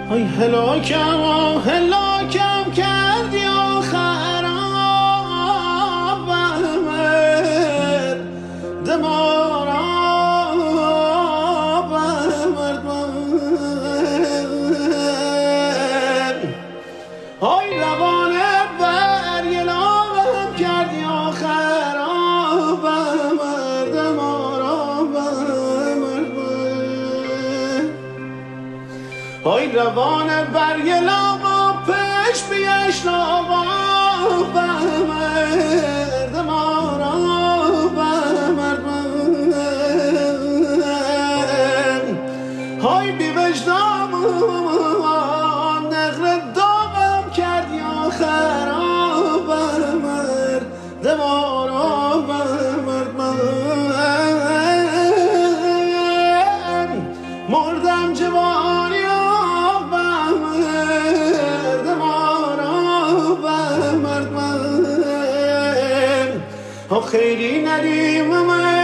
ای هلاکم هلاکم کردی و خرابم دمارابم ای روانه بر یلابم کردی و خرابم ای روانه بر یلابم پیش بیش نابم های بی وجدانم نقر داغم کردی و خرابم دمارم مردم جوانی دمارم خیلی ندیم